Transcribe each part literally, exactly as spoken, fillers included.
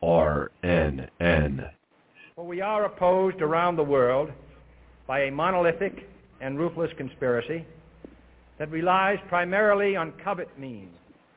R N N. For we are opposed around the world by a monolithic and ruthless conspiracy that relies primarily on covert means.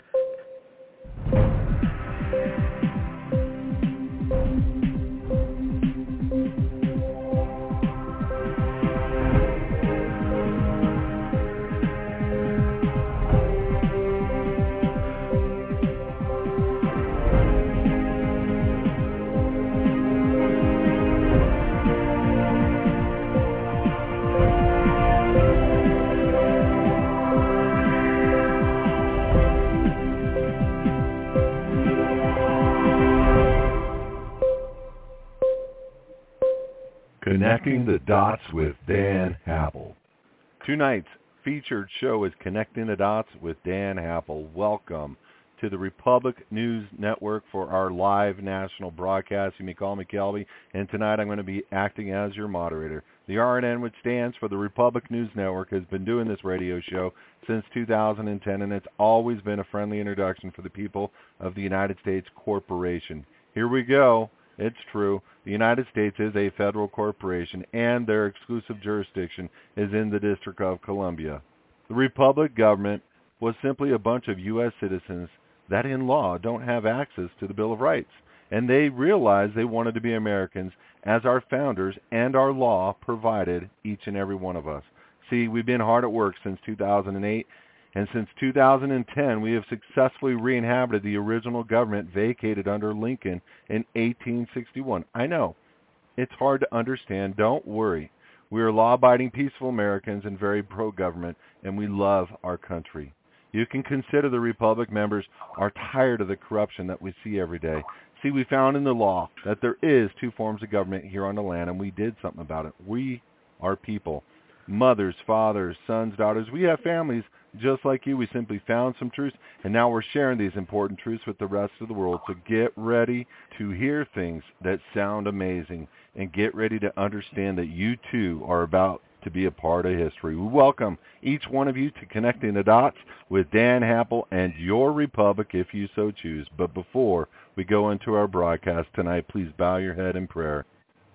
Connecting the Dots with Dan Happel. Tonight's featured show is Connecting the Dots with Dan Happel. Welcome to the Republic News Network for our live national broadcast. You may call me Kelby, and tonight I'm going to be acting as your moderator. The R N N, which stands for the Republic News Network, has been doing this radio show since two thousand ten, and it's always been a friendly introduction for the people of the United States Corporation. Here we go. It's true. The United States is a federal corporation, and their exclusive jurisdiction is in the District of Columbia. The Republic government was simply a bunch of U S citizens that in law don't have access to the Bill of Rights, and they realized they wanted to be Americans as our founders and our law provided each and every one of us. See, we've been hard at work since two thousand eight, and since two thousand ten, we have successfully re-inhabited the original government vacated under Lincoln in eighteen sixty-one. I know, it's hard to understand. Don't worry. We are law-abiding, peaceful Americans and very pro-government, and we love our country. You can consider the Republic members are tired of the corruption that we see every day. See, we found in the law that there is two forms of government here on the land, and we did something about it. We are people. Mothers, fathers, sons, daughters. We have families just like you. We simply found some truths, and now we're sharing these important truths with the rest of the world. So get ready to hear things that sound amazing, and get ready to understand that you too are about to be a part of history. We welcome each one of you to Connecting the Dots with Dan Happel and your Republic if you so choose. But before we go into our broadcast tonight, please bow your head in prayer.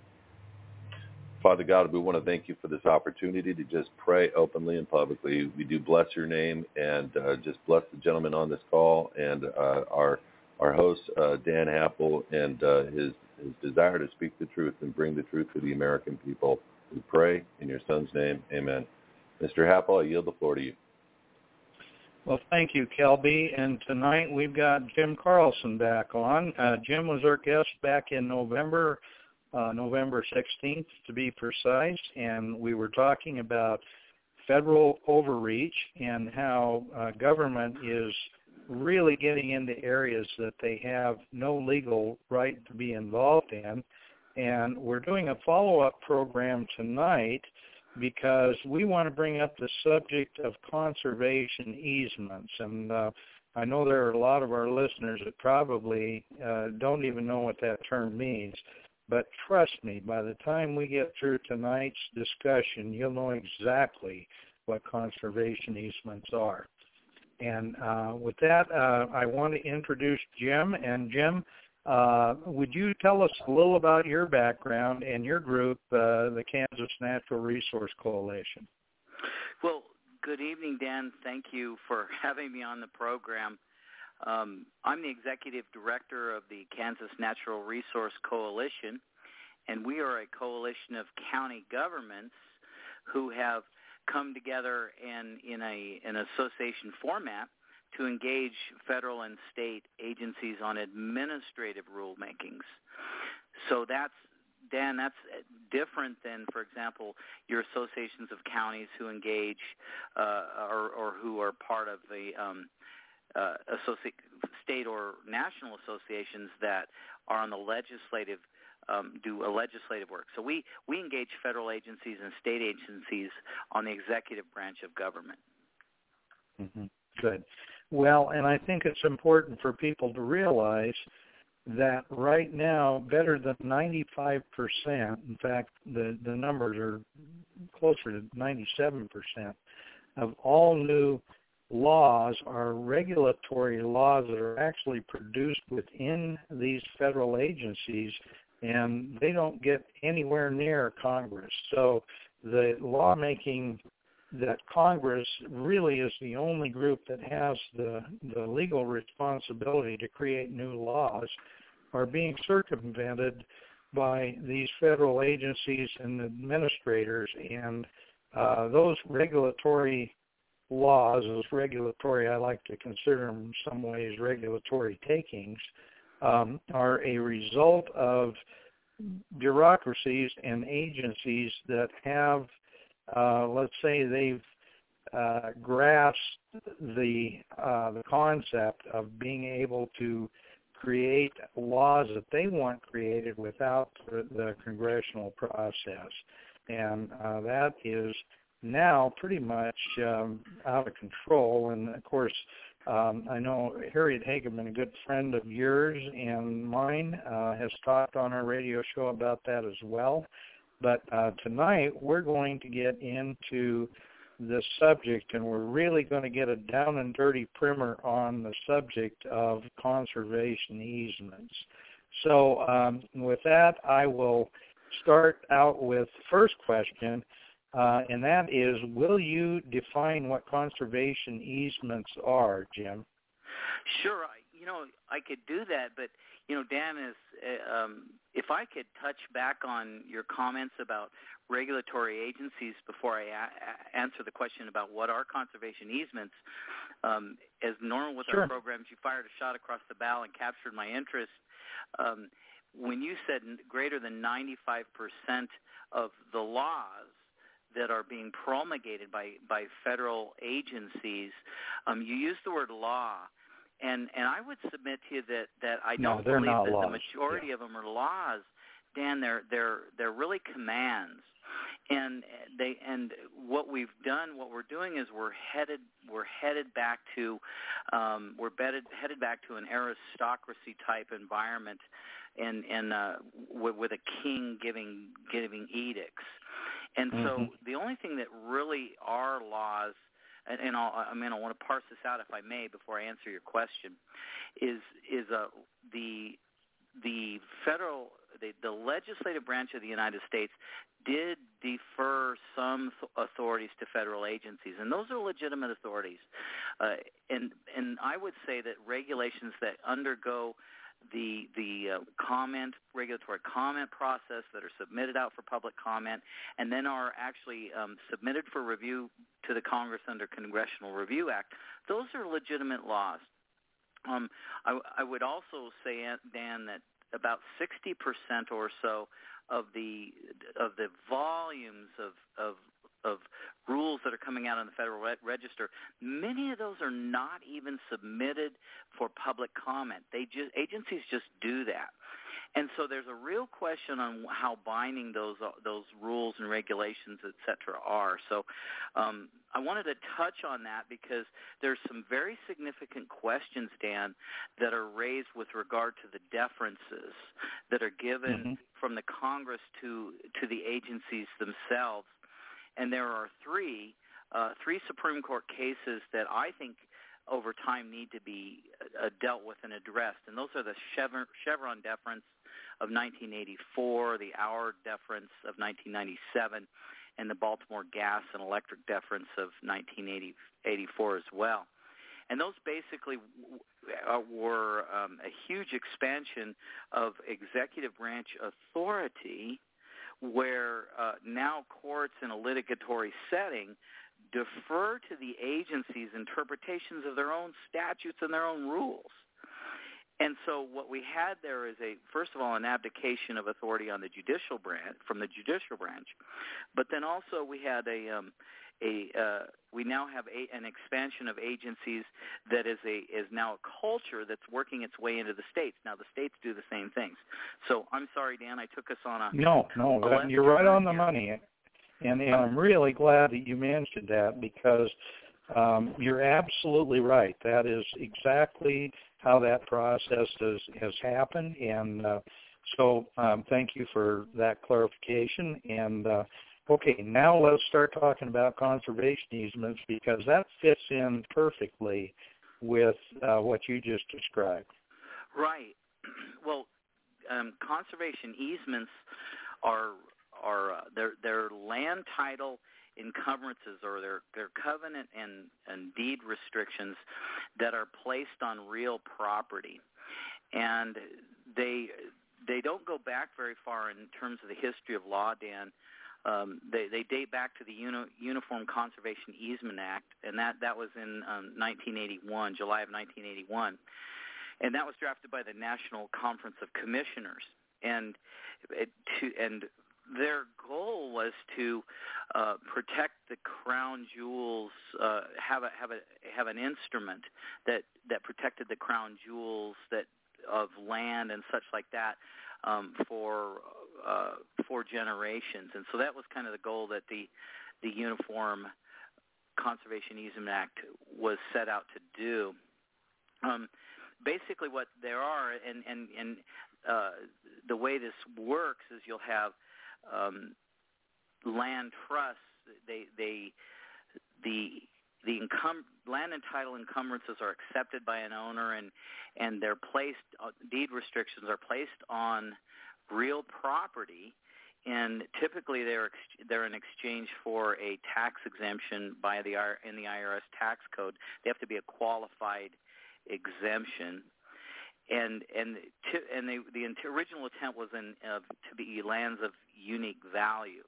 Father God, we want to thank you for this opportunity to just pray openly and publicly. We do bless your name, and uh, just bless the gentleman on this call and uh, our our host, uh, Dan Happel, and uh, his, his desire to speak the truth and bring the truth to the American people. We pray in your son's name. Amen. Mister Happel, I yield the floor to you. Well, thank you, Kelby. And tonight we've got Jim Carlson back on. Uh, Jim was our guest back in November. Uh, November sixteenth, to be precise, and we were talking about federal overreach and how uh, government is really getting into areas that they have no legal right to be involved in. And we're doing a follow-up program tonight because we want to bring up the subject of conservation easements. And uh, I know there are a lot of our listeners that probably uh, don't even know what that term means. But trust me, by the time we get through tonight's discussion, you'll know exactly what conservation easements are. And uh, with that, uh, I want to introduce Jim. And Jim, uh, would you tell us a little about your background and your group, uh, the Kansas Natural Resource Coalition? Well, good evening, Dan. Thank you for having me on the program. Um, I'm the executive director of the Kansas Natural Resource Coalition, and we are a coalition of county governments who have come together in, in a, an association format to engage federal and state agencies on administrative rulemakings. So that's, Dan, that's different than, for example, your associations of counties who engage uh, or, or who are part of the um, Uh, associ- state or national associations that are on the legislative, um, do a legislative work. So we, we engage federal agencies and state agencies on the executive branch of government. Mm-hmm. Good. Well, and I think it's important for people to realize that right now, better than ninety-five percent, in fact, the, the numbers are closer to ninety-seven percent, of all new laws are regulatory laws that are actually produced within these federal agencies, and they don't get anywhere near Congress. So the lawmaking that Congress really is the only group that has the, the legal responsibility to create new laws are being circumvented by these federal agencies and administrators, and uh, those regulatory laws, those regulatory, I like to consider them in some ways regulatory takings, um, are a result of bureaucracies and agencies that have, uh, let's say they've uh, grasped the, uh, the concept of being able to create laws that they want created without the, the congressional process. And uh, that is now pretty much um, out of control. And, of course, um, I know Harriet Hageman, a good friend of yours and mine, uh, has talked on our radio show about that as well. But uh, tonight we're going to get into the subject, and we're really going to get a down and dirty primer on the subject of conservation easements. So um, with that, I will start out with the first question, uh, and that is, will you define what conservation easements are, Jim? Sure. I, you know, I could do that, but, you know, Dan, is uh, um, if I could touch back on your comments about regulatory agencies before I a- answer the question about what are conservation easements. Um, as normal with Sure. our programs, you fired a shot across the bow and captured my interest. Um, when you said greater than ninety-five percent of the laws that are being promulgated by, by federal agencies, um, you used the word law. And and I would submit to you that, that I No, don't they're believe not that laws. the majority Yeah. of them are laws. Dan, they're they're they're really commands. And they and what we've done, what we're doing is we're headed we're headed back to um, we're bedded, headed back to an aristocracy type environment, and and uh, with, with a king giving giving edicts. And Mm-hmm. so the only thing that really are laws, and, and I'll, I mean I want to parse this out if I may before I answer your question, is is uh, the the federal the, the legislative branch of the United States did defer some authorities to federal agencies, and those are legitimate authorities. Uh, and and I would say that regulations that undergo the the uh, comment regulatory comment process, that are submitted out for public comment, and then are actually um, submitted for review to the Congress under Congressional Review Act, those are legitimate laws. Um, I, I would also say, Dan, that about sixty percent or so of the of the volumes of, of of rules that are coming out on the Federal Register, many of those are not even submitted for public comment. They just agencies just do that. And so there's a real question on how binding those those rules and regulations, et cetera, are. So um, I wanted to touch on that because there's some very significant questions, Dan, that are raised with regard to the deferences that are given mm-hmm. from the Congress to to the agencies themselves. And there are three uh, three Supreme Court cases that I think over time need to be uh, dealt with and addressed. And those are the Chevron, Chevron deference of nineteen eighty-four, the Auer deference of nineteen ninety-seven, and the Baltimore Gas and Electric deference of nineteen eighty-four as well. And those basically uh, were um, a huge expansion of executive branch authority, where uh, now courts in a litigatory setting defer to the agency's interpretations of their own statutes and their own rules. And so what we had there is a, first of all, an abdication of authority on the judicial branch, from the judicial branch, but then also we had a, um, a uh, we now have a, an expansion of agencies that is a is now a culture that's working its way into the states. Now the states do the same things. So I'm sorry, Dan, I took us on a no, no, a you're right on the here. money, and, and I'm really glad that you mentioned that because um, you're absolutely right. That is exactly how that process has, has happened, and uh, so um, thank you for that clarification. And uh, Okay, now let's start talking about conservation easements because that fits in perfectly with uh, what you just described. Right. Well, um, conservation easements are are uh, they're, they're land title encumbrances or their their covenant and, and deed restrictions that are placed on real property, and they they don't go back very far in terms of the history of law, Dan. Um, they, they date back to the Uni- Uniform Conservation Easement Act, and that, that was in um, nineteen eighty-one, July of nineteen eighty-one. And that was drafted by the National Conference of Commissioners. And it, to, and their goal was to uh, protect the crown jewels, uh, have a have a have an instrument that, that protected the crown jewels that of land and such like that um, for uh, for generations. And so that was kind of the goal that the the Uniform Conservation Easement Act was set out to do. Um, basically, what there are, and and and uh, the way this works is you'll have Um, land trusts. They, they, the, the incum- land and title encumbrances are accepted by an owner, and and they're placed. Uh, deed restrictions are placed on real property, and typically they're ex- they're in exchange for a tax exemption by the in the I R S tax code. They have to be a qualified exemption. And and to, and they, the original intent was in, uh, to be lands of unique value.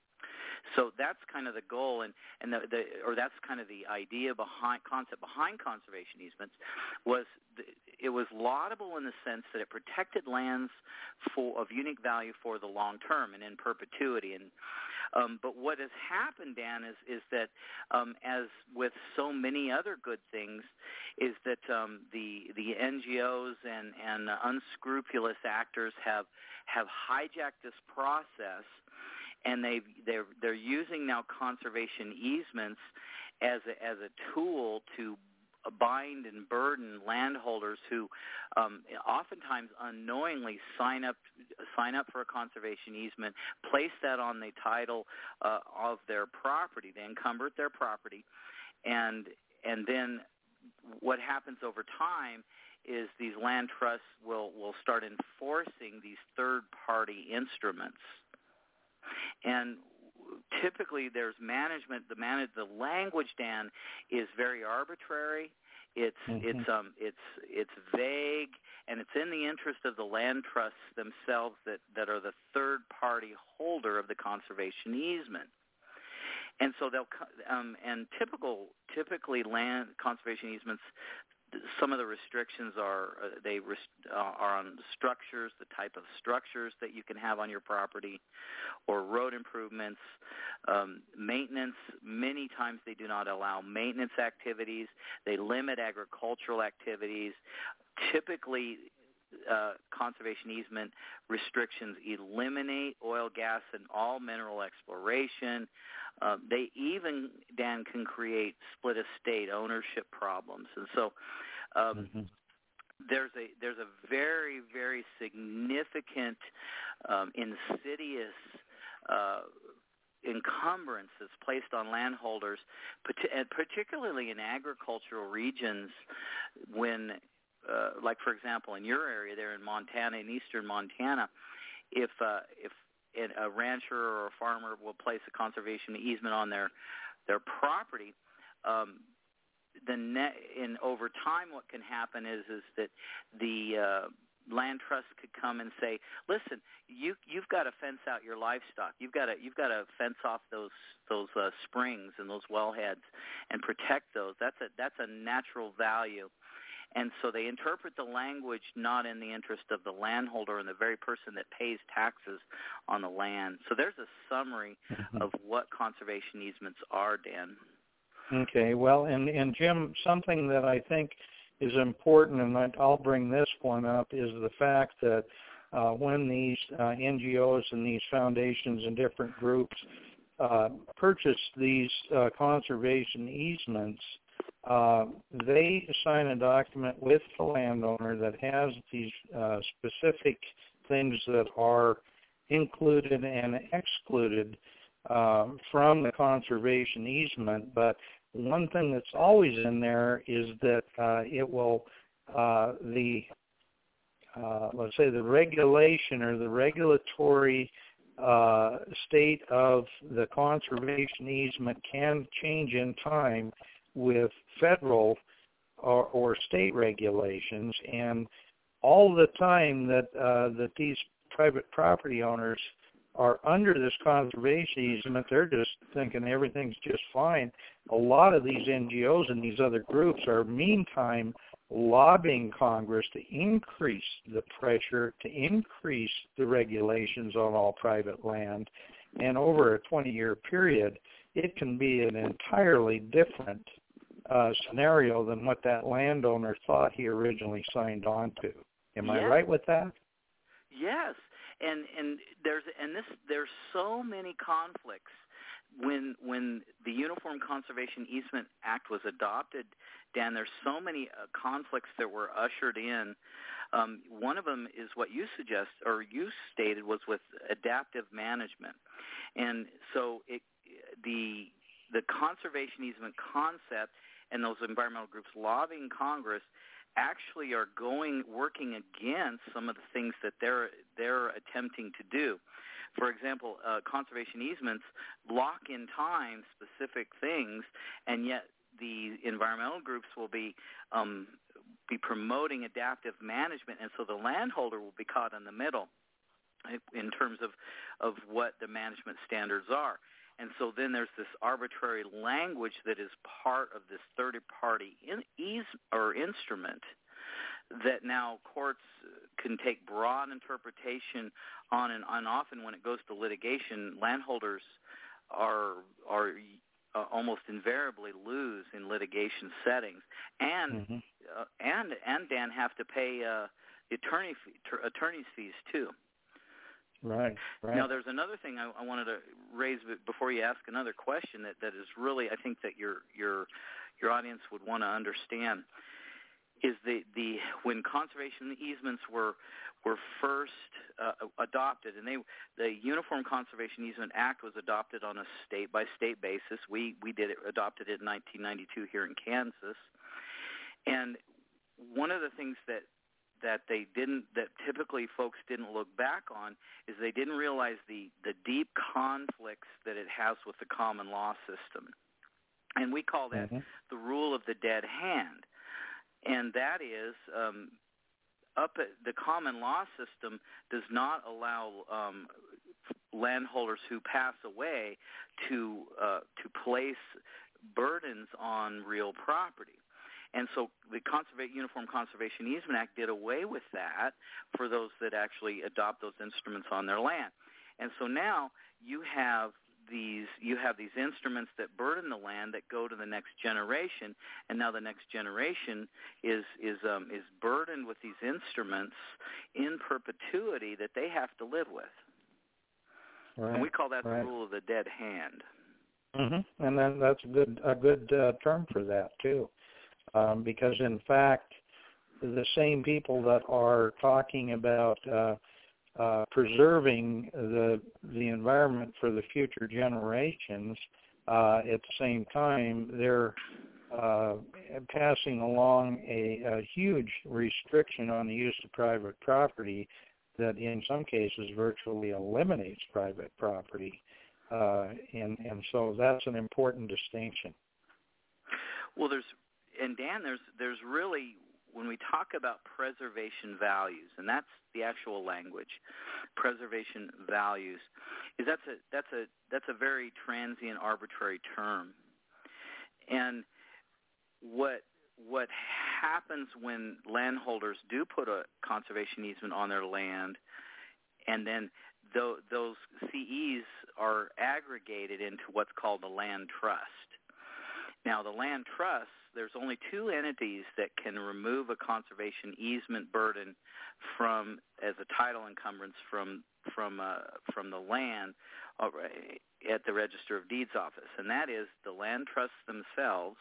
So that's kind of the goal, and, and the, the or that's kind of the idea behind concept behind conservation easements was the, it was laudable in the sense that it protected lands for of unique value for the long term and in perpetuity. And um, but what has happened, Dan, is is that um, as with so many other good things, is that um, the the N G Os and and unscrupulous actors have have hijacked this process. And they they're they're using now conservation easements as a, as a tool to bind and burden landholders who um, oftentimes unknowingly sign up sign up for a conservation easement, place that on the title uh, of their property. They encumber their property, and and then what happens over time is these land trusts will will start enforcing these third-party instruments. And typically, there's management. The manage the language, Dan, is very arbitrary. It's mm-hmm. it's um it's it's vague, and it's in the interest of the land trusts themselves that, that are the third party holder of the conservation easement. And so they'll um and typical typically land conservation easements. Some of the restrictions are uh, they rest, uh, are on the structures, the type of structures that you can have on your property, or road improvements, um, maintenance. Many times they do not allow maintenance activities. They limit agricultural activities. Typically, uh, conservation easement restrictions eliminate oil, gas, and all mineral exploration. Uh, they even, Dan, can create split estate ownership problems. And so um, mm-hmm. there's a there's a very, very significant um, insidious uh, encumbrance that's placed on landholders, particularly in agricultural regions when, uh, like, for example, in your area there in Montana, in eastern Montana, if uh, if a rancher or a farmer will place a conservation easement on their their property, um, the net, in over time, what can happen is is that the uh, land trust could come and say, "Listen, you you've got to fence out your livestock. You've got to you've got to fence off those those uh, springs and those wellheads and protect those. That's a that's a natural value." And so they interpret the language not in the interest of the landholder and the very person that pays taxes on the land. So there's a summary mm-hmm. of what conservation easements are, Dan. Okay, well, and, and Jim, something that I think is important, and I'll bring this one up, is the fact that uh, when these uh, N G Os and these foundations and different groups uh, purchase these uh, conservation easements, Uh, they sign a document with the landowner that has these uh, specific things that are included and excluded uh, from the conservation easement. But one thing that's always in there is that uh, it will, uh, the, uh, let's say the regulation or the regulatory uh, state of the conservation easement can change in time with federal or, or state regulations. And all the time that uh, that these private property owners are under this conservation easement, they're just thinking everything's just fine. A lot of these N G Os and these other groups are meantime lobbying Congress to increase the pressure, to increase the regulations on all private land. And over a twenty-year period, it can be an entirely different uh, scenario than what that landowner thought he originally signed on to. Am yes. I right with that? Yes, and and there's and this there's so many conflicts when when the Uniform Conservation Easement Act was adopted. Dan, there's so many uh, conflicts that were ushered in. Um, one of them is what you suggest or you stated was with adaptive management, and so it the the conservation easement concept and those environmental groups lobbying Congress actually are going working against some of the things that they're they're attempting to do. For example, uh, conservation easements lock in time specific things, and yet the environmental groups will be um, be promoting adaptive management, and so the landholder will be caught in the middle in terms of of what the management standards are. And so then there's this arbitrary language that is part of this third-party in, ease, or instrument that now courts can take broad interpretation on, and, and often when it goes to litigation, landholders are are uh, almost invariably lose in litigation settings, and mm-hmm. uh, and and Dan have to pay uh, attorney fee, t- attorney's fees too. Right, right. Now, there's another thing I, I wanted to raise before you ask another question that, that is really, I think, that your your your audience would want to understand is the, the when conservation easements were were first uh, adopted, and they the Uniform Conservation Easement Act was adopted on a state by state basis. We we did it, adopted it in nineteen ninety-two here in Kansas, and one of the things that that they didn't, that typically folks didn't look back on, is they didn't realize the, the deep conflicts that it has with the common law system. And we call that mm-hmm. the rule of the dead hand. And that is, um, up at the common law system does not allow um, landholders who pass away to uh, to place burdens on real property. And so the Conserva- Uniform Conservation Easement Act did away with that for those that actually adopt those instruments on their land. And so now you have these you have these instruments that burden the land that go to the next generation, and now the next generation is is um, is burdened with these instruments in perpetuity that they have to live with. Right, and we call that right. the rule of the dead hand. Mm-hmm. And then that's a good a good uh, term for that too. Um, because, in fact, the same people that are talking about uh, uh, preserving the the environment for the future generations, uh, at the same time, they're uh, passing along a, a huge restriction on the use of private property that, in some cases, virtually eliminates private property. Uh, and, and so that's an important distinction. Well, there's And Dan, there's there's really, when we talk about preservation values, and that's the actual language, preservation values, is that's a that's a that's a very transient, arbitrary term. And what what happens when landholders do put a conservation easement on their land, and then th- those C Es are aggregated into what's called a land trust. Now, the land trust, there's only two entities that can remove a conservation easement burden from as a title encumbrance from from uh, from the land uh, at the Register of Deeds office, and that is the land trusts themselves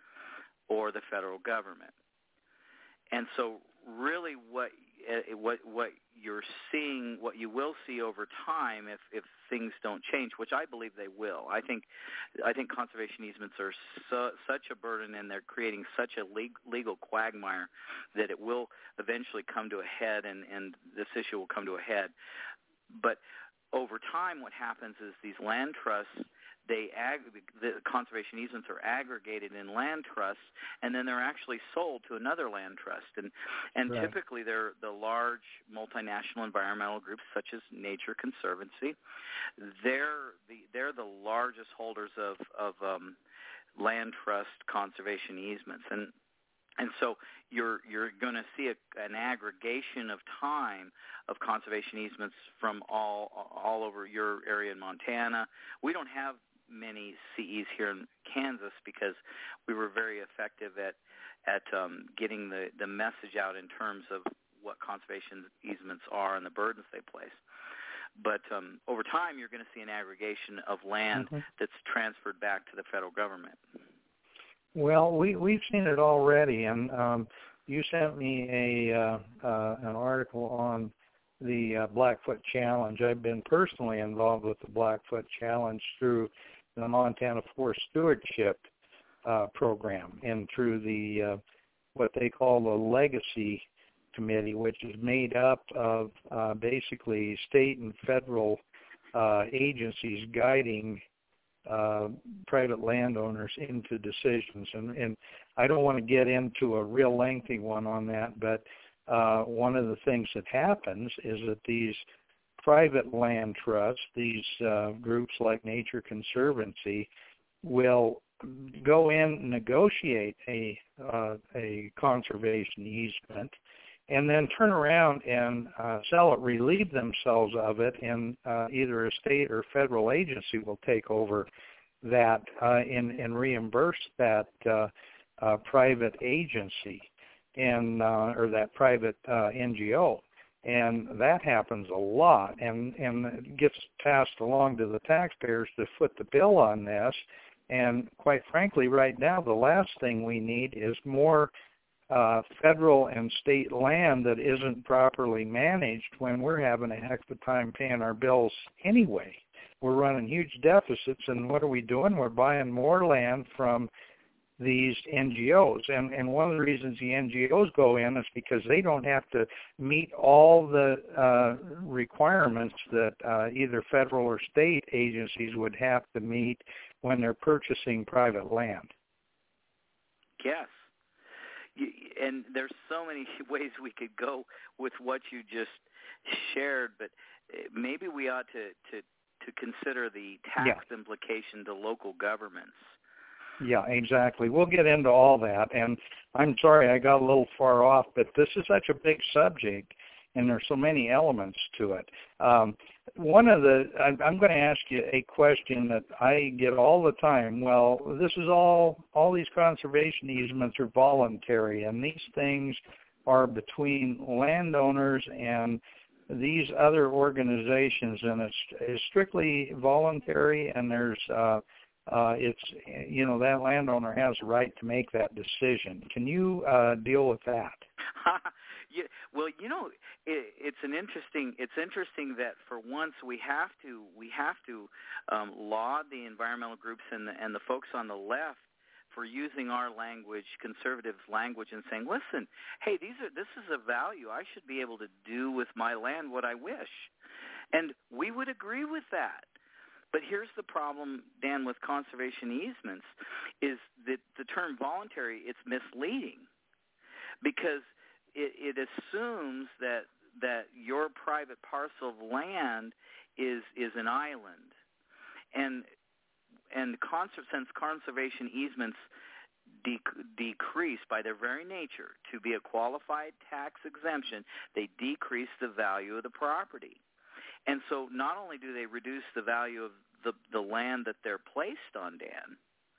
or the federal government. And so, really, what uh, what what you're seeing what you will see over time if, if things don't change, which I believe they will. I think I think conservation easements are so, such a burden, and they're creating such a legal quagmire that it will eventually come to a head, and, and this issue will come to a head. But over time, what happens is these land trusts, they ag- the conservation easements are aggregated in land trusts, and then they're actually sold to another land trust. And and right. typically they're the large multinational environmental groups such as Nature Conservancy. They're the they're the largest holders of of um, land trust conservation easements, and and so you're you're going to see a, an aggregation of time of conservation easements from all all over your area in Montana. We don't have many C Es here in Kansas because we were very effective at at um, getting the, the message out in terms of what conservation easements are and the burdens they place. But um, over time, you're going to see an aggregation of land mm-hmm. that's transferred back to the federal government. Well, we we've seen it already, and um, you sent me a uh, uh, an article on the uh, Blackfoot Challenge. I've been personally involved with the Blackfoot Challenge through the Montana Forest Stewardship uh, Program and through the uh, what they call the Legacy Committee, which is made up of uh, basically state and federal uh, agencies guiding uh, private landowners into decisions. And, and I don't want to get into a real lengthy one on that, but uh, one of the things that happens is that these private land trusts, these uh, groups like Nature Conservancy, will go in and negotiate a uh, a conservation easement, and then turn around and uh, sell it, relieve themselves of it, and uh, either a state or federal agency will take over that uh, and, and reimburse that uh, uh, private agency and uh, or that private uh, N G O. And that happens a lot, and, and it gets passed along to the taxpayers to foot the bill on this. And quite frankly, right now, the last thing we need is more uh, federal and state land that isn't properly managed when we're having a heck of a time paying our bills anyway. We're running huge deficits, and what are we doing? We're buying more land from these N G Os, and, and one of the reasons the N G Os go in is because they don't have to meet all the uh, requirements that uh, either federal or state agencies would have to meet when they're purchasing private land. Yes, you, and there's so many ways we could go with what you just shared, but maybe we ought to, to, to consider the tax yeah. implication to local governments. Yeah, exactly. We'll get into all that, and I'm sorry I got a little far off, but this is such a big subject, and there's so many elements to it. Um, one of the, I'm, I'm going to ask you a question that I get all the time. Well, this is all, all these conservation easements are voluntary, and these things are between landowners and these other organizations, and it's, it's strictly voluntary, and there's uh, Uh, it's, you know, that landowner has a right to make that decision. Can you uh, deal with that? yeah, well, you know, it, it's an interesting. It's interesting that for once we have to we have to um, laud the environmental groups and the, and the folks on the left for using our language, conservatives' language, and saying, listen, hey, these are this is a value. I should be able to do with my land what I wish, and we would agree with that. But here's the problem, Dan, with conservation easements, is that the term voluntary, it's misleading because it, it assumes that that your private parcel of land is is an island, and and conser- since conservation easements de- decrease by their very nature to be a qualified tax exemption, they decrease the value of the property. And so not only do they reduce the value of the, the land that they're placed on, Dan,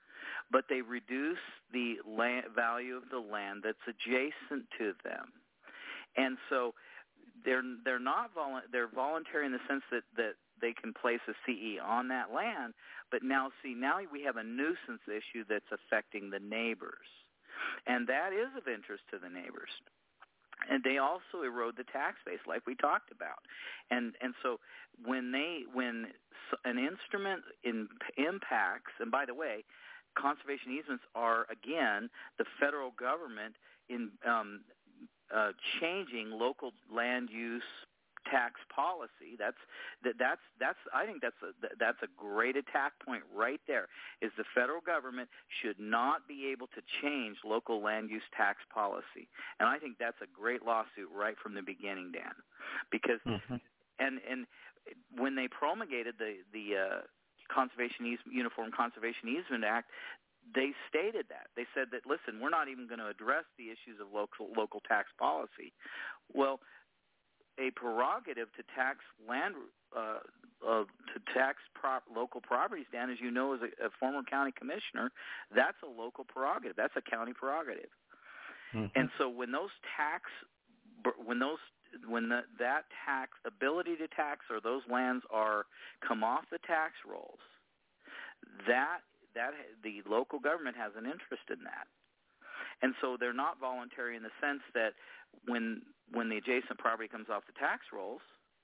but they reduce the land, value of the land that's adjacent to them. And so they're they're not volu- they're voluntary in the sense that, that they can place a C E on that land, but now see now we have a nuisance issue that's affecting the neighbors, and that is of interest to the neighbors. And they also erode the tax base, like we talked about. And and so when they when an instrument in, impacts, and by the way, conservation easements are again the federal government in um, uh, changing local land use tax policy. That's that, that's that's I think that's a that's a great attack point right there. Is the federal government should not be able to change local land use tax policy, and I think that's a great lawsuit right from the beginning, Dan, because mm-hmm. and and when they promulgated the the uh, Conservation Eas- Uniform Conservation Easement Act, they stated that. They said that, listen, we're not even going to address the issues of local local tax policy. Well, a prerogative to tax land, uh, uh, to tax prop, local properties, Dan, as you know, as a, a former county commissioner, that's a local prerogative. That's a county prerogative. Mm-hmm. And so when those tax, when those, when the, that tax ability to tax or those lands are come off the tax rolls, that that the local government has an interest in that. And so they're not voluntary in the sense that when when the adjacent property comes off the tax rolls,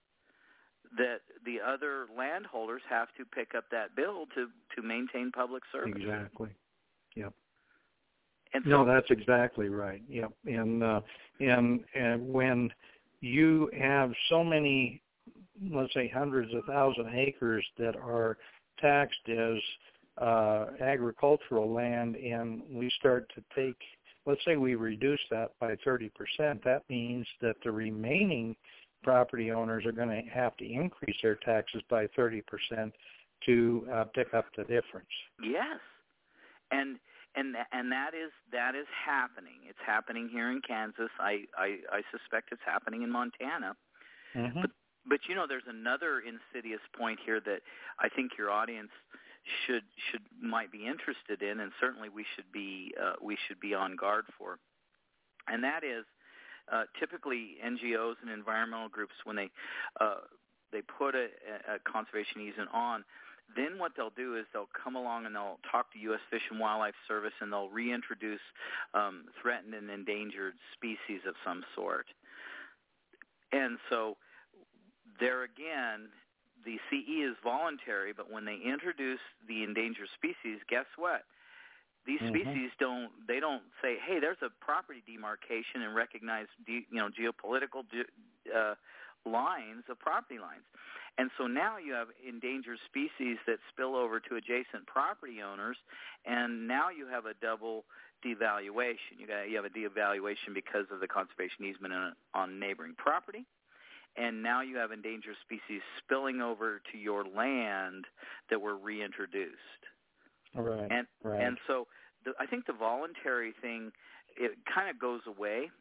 that the other landholders have to pick up that bill to, to maintain public service. Exactly. Yep. And so, no, that's exactly right. Yep. And uh, and and when you have so many, let's say, hundreds of thousand acres that are taxed as uh, agricultural land, and we start to take, let's say we reduce that by thirty percent, that means that the remaining property owners are going to have to increase their taxes by thirty percent to uh, pick up the difference. Yes. And and and that is that is happening. It's happening here in Kansas. I, I, I suspect it's happening in Montana. Mm-hmm. But but you know, there's another insidious point here that I think your audience should should might be interested in, and certainly we should be uh, we should be on guard for. And that is uh, typically N G Os and environmental groups, when they uh, they put a, a conservation easement on, then what they'll do is they'll come along and they'll talk to U S Fish and Wildlife Service, and they'll reintroduce um, threatened and endangered species of some sort. And so there again, the C E is voluntary, but when they introduce the endangered species, guess what? These mm-hmm. species don't, they don't say, hey, there's a property demarcation and recognize, de, you know, geopolitical uh, lines of property lines. And so now you have endangered species that spill over to adjacent property owners, and now you have a double devaluation. You got you have a devaluation because of the conservation easement on, on neighboring property, and now you have endangered species spilling over to your land that were reintroduced. Right. And right. and so the, I think the voluntary thing, it kind of goes away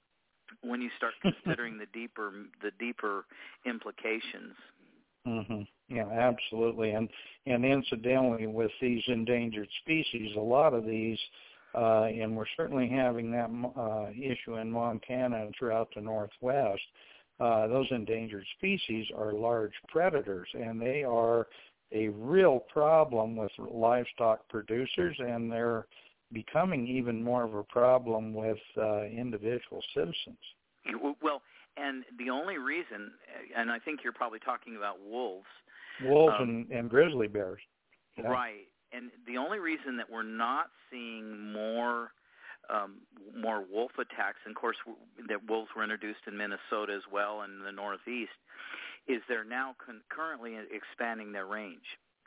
when you start considering the deeper the deeper implications. Mm-hmm. Yeah, absolutely. And and incidentally, with these endangered species, a lot of these, uh, and we're certainly having that uh, issue in Montana and throughout the Northwest, uh, those endangered species are large predators, and they are a real problem with livestock producers, and they're becoming even more of a problem with uh, individual citizens. Well, and the only reason, and I think you're probably talking about wolves. Wolves um, and, and grizzly bears. Yeah. Right. And the only reason that we're not seeing more um, more wolf attacks, and of course that wolves were introduced in Minnesota as well and in the Northeast, is they're now con- currently expanding their range.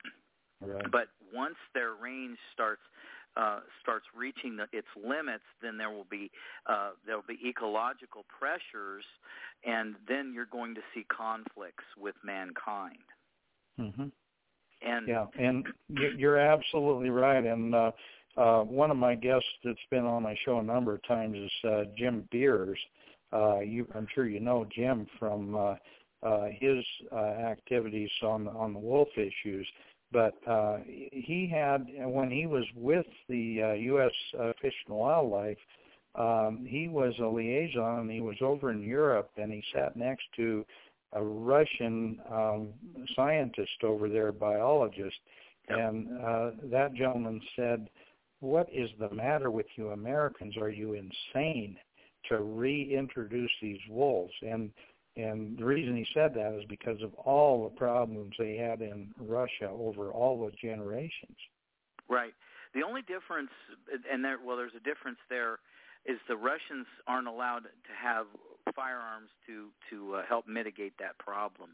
Right. But once their range starts uh, starts reaching the, its limits, then there will be uh, there will be ecological pressures, and then you're going to see conflicts with mankind. Mm-hmm. And yeah, and you're absolutely right. And uh, uh, one of my guests that's been on my show a number of times is uh, Jim Beers. Uh, you, I'm sure you know Jim from uh, uh, his uh, activities on on the wolf issues. But uh, he had, when he was with the uh, U S Uh, Fish and Wildlife, um, he was a liaison. He was over in Europe, and he sat next to a Russian um, scientist over there, biologist. Yep. And uh, that gentleman said, "What is the matter with you Americans? Are you insane? to reintroduce these wolves. And and the reason he said that is because of all the problems they had in Russia over all the generations. Right. The only difference, and there, well, there's a difference there, is the Russians aren't allowed to have firearms to to uh, help mitigate that problem.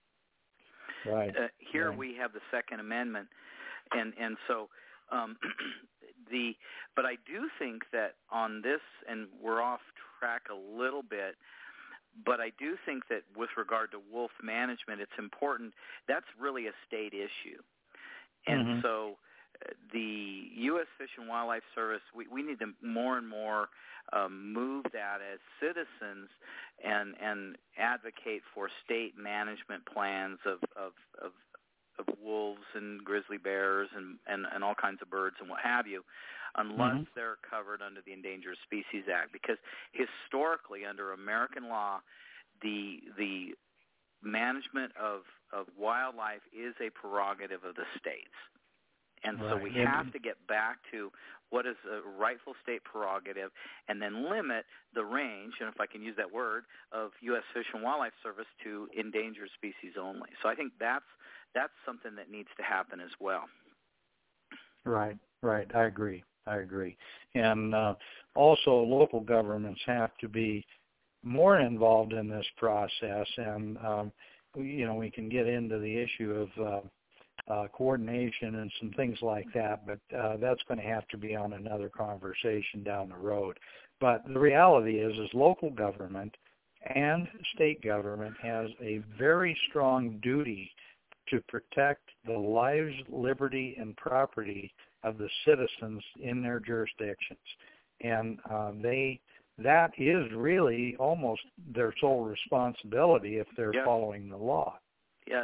Right. Uh, here right. we have the Second Amendment, and and so um, the. But I do think that on this, and we're off track a little bit, but I do think that with regard to wolf management, it's important. That's really a state issue, and mm-hmm. so the U S Fish and Wildlife Service, we, we need to more and more um, move that as citizens and and advocate for state management plans of of, of, of wolves and grizzly bears and, and, and all kinds of birds and what have you, unless mm-hmm. they're covered under the Endangered Species Act. Because historically, under American law, the the management of, of wildlife is a prerogative of the states. And right. so we have to get back to what is a rightful state prerogative and then limit the range, and if I can use that word, of U S Fish and Wildlife Service to endangered species only. So I think that's that's something that needs to happen as well. Right, right. I agree. I agree. And uh, also local governments have to be more involved in this process, and, um, you know, we can get into the issue of uh, Uh, coordination and some things like that, but uh, that's going to have to be on another conversation down the road. But the reality is, is local government and state government has a very strong duty to protect the lives, liberty, and property of the citizens in their jurisdictions. And uh, they that is really almost their sole responsibility if they're yes. following the law. Yes.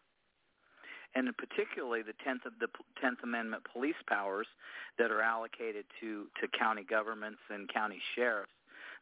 And particularly the tenth of the tenth Amendment police powers that are allocated to, to county governments and county sheriffs.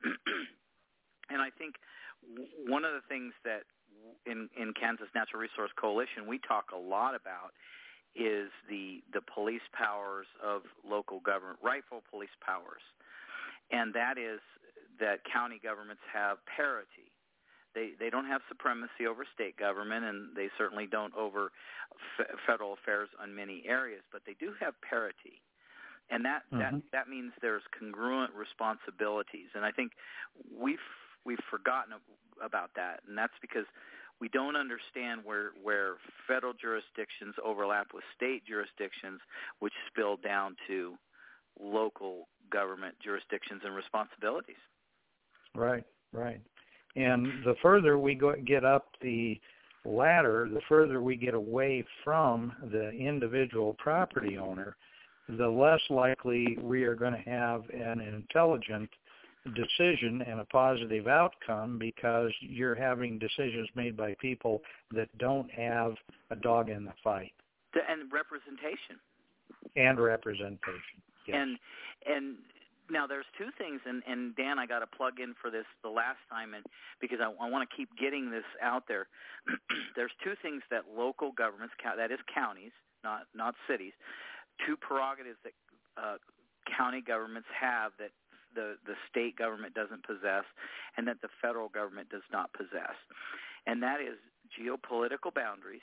And I think one of the things that in, in Kansas Natural Resource Coalition we talk a lot about is the the police powers of local government, rightful police powers. And that is that county governments have parity. They they don't have supremacy over state government, and they certainly don't over f- federal affairs on many areas, but they do have parity. And that, mm-hmm. that, that means there's congruent responsibilities. And I think we've, we've forgotten about that, and that's because we don't understand where, where federal jurisdictions overlap with state jurisdictions, which spill down to local government jurisdictions and responsibilities. Right, right. And the further we go, get up the ladder, the further we get away from the individual property owner, the less likely we are going to have an intelligent decision and a positive outcome, because you're having decisions made by people that don't have a dog in the fight. And representation. And representation, yes. And, and now there's two things, and, and Dan, I got to plug in for this the last time, and because I, I want to keep getting this out there. There's two things that local governments, that is counties, not not cities, two prerogatives that uh, county governments have that the, the state government doesn't possess and that the federal government does not possess. And that is geopolitical boundaries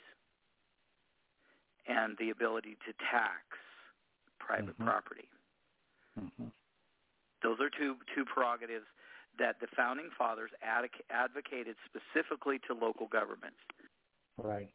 and the ability to tax private mm-hmm. property. Mm-hmm. Those are two two prerogatives that the Founding Fathers ad- advocated specifically to local governments. Right.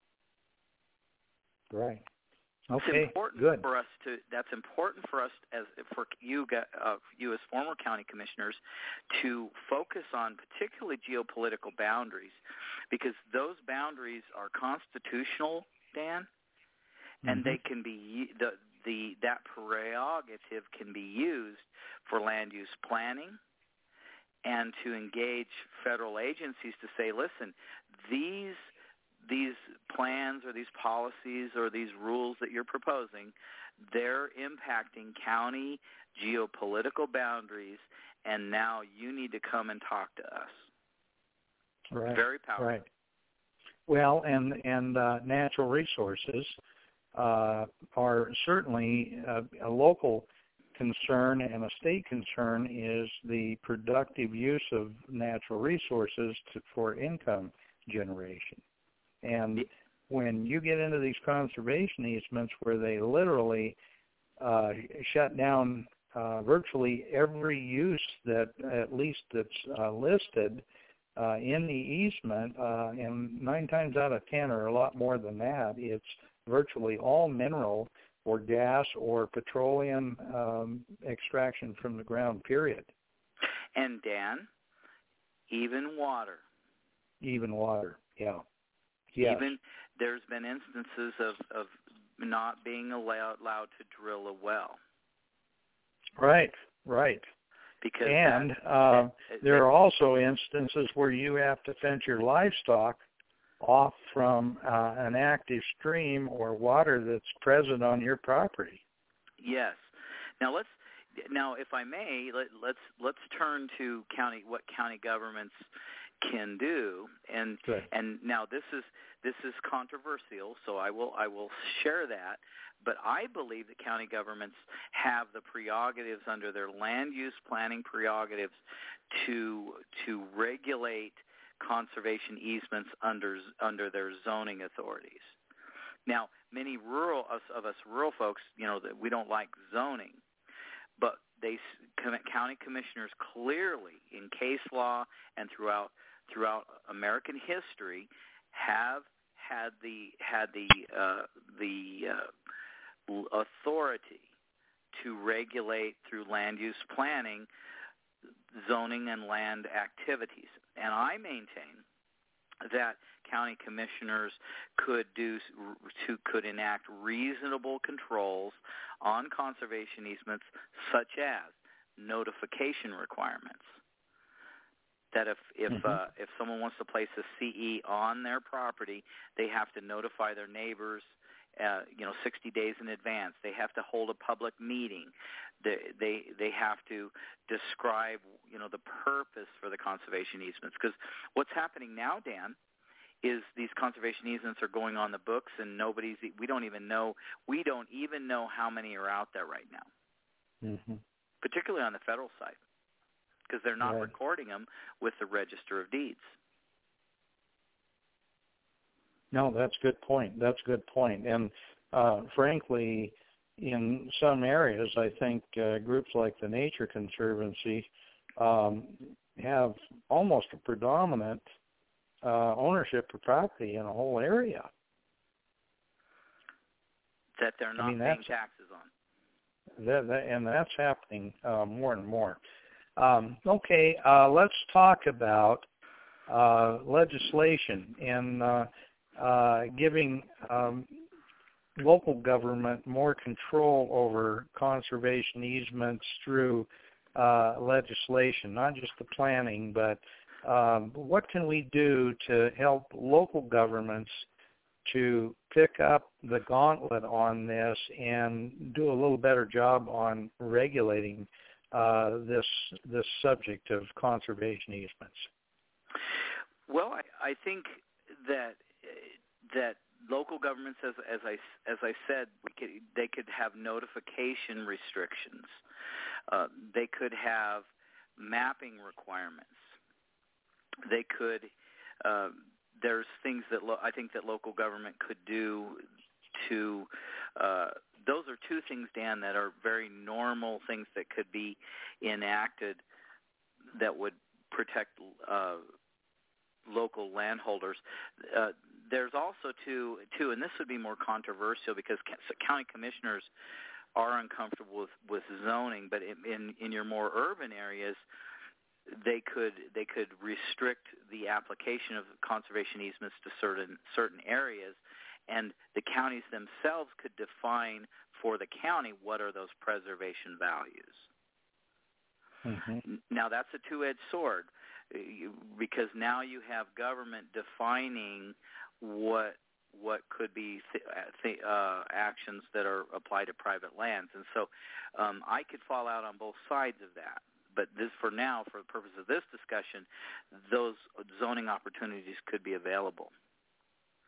Right. Okay. It's important Good. for us to. That's important for us as for you, uh, you as former county commissioners, to focus on particularly geopolitical boundaries, because those boundaries are constitutional, Dan, mm-hmm. and they can be the the that prerogative can be used for land use planning and to engage federal agencies to say, listen, these. These plans or these policies or these rules that you're proposing, they're impacting county geopolitical boundaries, and now you need to come and talk to us. Right. Very powerful. Right. Well, and and uh, natural resources uh, are certainly a, a local concern and a state concern is the productive use of natural resources to, for income generation. And when you get into these conservation easements where they literally uh, shut down uh, virtually every use that at least that's uh, listed uh, in the easement, uh, and nine times out of ten or a lot more than that, it's virtually all mineral or gas or petroleum um, extraction from the ground, period. And Dan, even water. Even water, yeah. Yes. Even there's been instances of, of not being allowed, allowed to drill a well. Right, right. Because and that, uh, that, there that, are also instances where you have to fence your livestock off from uh, an active stream or water that's present on your property. Yes. Now let's now, if I may, let, let's let's turn to county what county governments can do, and Good. and now this is this is controversial, so I will I will share that. But I believe that county governments have the prerogatives under their land use planning prerogatives to to regulate conservation easements under under their zoning authorities. Now, many rural us, of us rural folks, you know, that we don't like zoning, but they county commissioners clearly in case law and throughout throughout American history have had the had the uh, the uh, authority to regulate through land use planning zoning and land activities. And I maintain that county commissioners could do to could enact reasonable controls on conservation easements, such as notification requirements. That if if mm-hmm. uh, if someone wants to place a C E on their property, they have to notify their neighbors, uh, you know, sixty days in advance. They have to hold a public meeting. They they they have to describe, you know, the purpose for the conservation easements. Because what's happening now, Dan, is these conservation easements are going on the books, and nobody's. We don't even know. We don't even know how many are out there right now. Mm-hmm. Particularly on the federal side, because they're not right. recording them with the Register of Deeds. No, that's a good point. That's a good point. And uh, frankly, in some areas, I think uh, groups like the Nature Conservancy um, have almost a predominant uh, ownership of property in a whole area. That they're not I mean, paying taxes on. That, that, and that's happening uh, more and more. Um, okay, uh, let's talk about uh, legislation and uh, uh, giving um, local government more control over conservation easements through uh, legislation, not just the planning, but um, what can we do to help local governments to pick up the gauntlet on this and do a little better job on regulating uh, this this subject of conservation easements? Well, I, I think that that local governments, as, as I as I said, we could, they could have notification restrictions. Uh, they could have mapping requirements. They could. Uh, there's things that lo- I think that local government could do to. Uh, those are two things, Dan, that are very normal things that could be enacted that would protect uh, local landholders. Uh, there's also two, two, and this would be more controversial because county commissioners are uncomfortable with, with zoning, but in, in, in your more urban areas, they could they could restrict the application of conservation easements to certain certain areas, and the counties themselves could define for the county what are those preservation values. Mm-hmm. Now that's a two-edged sword, because now you have government defining what what could be th- th- uh, actions that are applied to private lands, and so um, I could fall out on both sides of that. But this, for now, for the purpose of this discussion, those zoning opportunities could be available.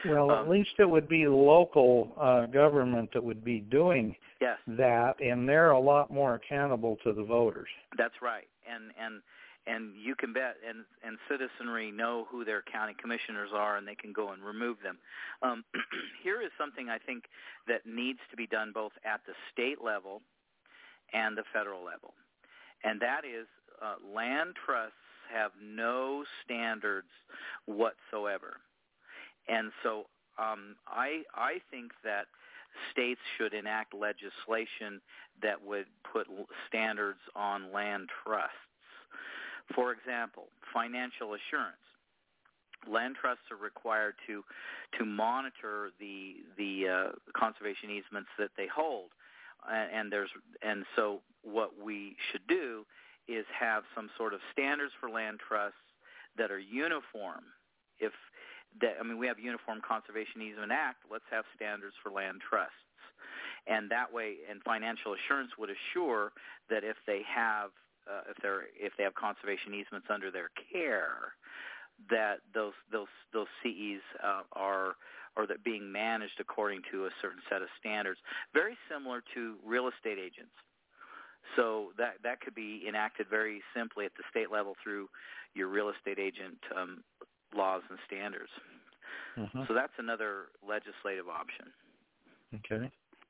Well, um, at least it would be local uh, government that would be doing yes. that, and they're a lot more accountable to the voters. That's right, and and and you can bet, and and citizenry know who their county commissioners are, and they can go and remove them. Um, here is something I think that needs to be done both at the state level and the federal level, and that is uh, land trusts have no standards whatsoever. And so um, I I think that states should enact legislation that would put standards on land trusts. For example, financial assurance. Land trusts are required to to monitor the the uh, conservation easements that they hold, and, and there's and so what we should do is have some sort of standards for land trusts that are uniform. If That, I mean, we have Uniform Conservation Easement Act. Let's have standards for land trusts, and that way, and financial assurance would assure that if they have, uh, if they're, if they have conservation easements under their care, that those those those C Es uh, are are that being managed according to a certain set of standards, very similar to real estate agents. So that that could be enacted very simply at the state level through your real estate agent um, laws and standards. Mm-hmm. So that's another legislative option. Okay.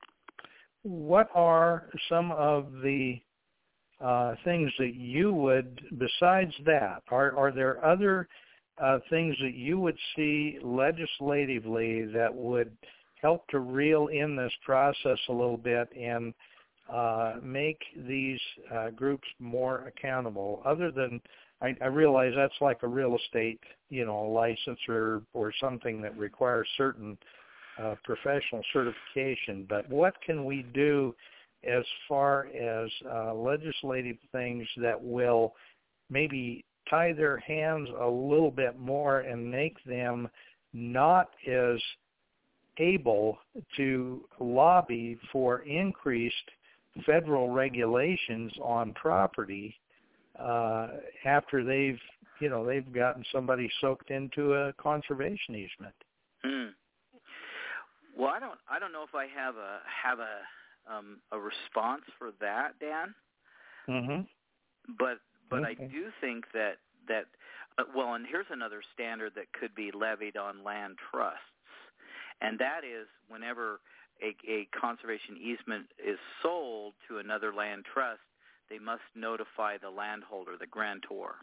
What are some of the uh, things that you would, besides that, are, are there other uh, things that you would see legislatively that would help to reel in this process a little bit and uh, make these uh, groups more accountable, other than I, I realize that's like a real estate, you know, license or, or something that requires certain uh, professional certification. But what can we do as far as uh, legislative things that will maybe tie their hands a little bit more and make them not as able to lobby for increased federal regulations on property Uh, after they've, you know, they've gotten somebody soaked into a conservation easement? Hmm. Well, I don't, I don't know if I have a have a um, a response for that, Dan. Mm-hmm. But but okay. I do think that that uh, well, and here's another standard that could be levied on land trusts, and that is whenever a, a conservation easement is sold to another land trust, they must notify the landholder, the grantor,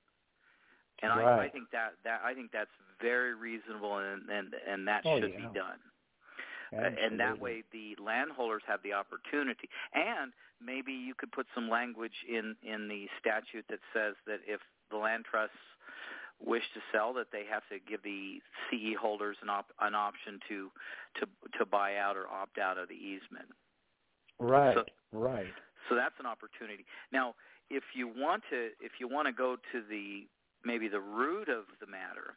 and right. I, I think that, that I think that's very reasonable, and and, and that oh, should yeah. be done. Absolutely. And that way, the landholders have the opportunity. And maybe you could put some language in in the statute that says that if the land trusts wish to sell, that they have to give the C E holders an op, an option to to to buy out or opt out of the easement. Right. So, right. So that's an opportunity. Now, if you want to, if you want to go to the maybe the root of the matter,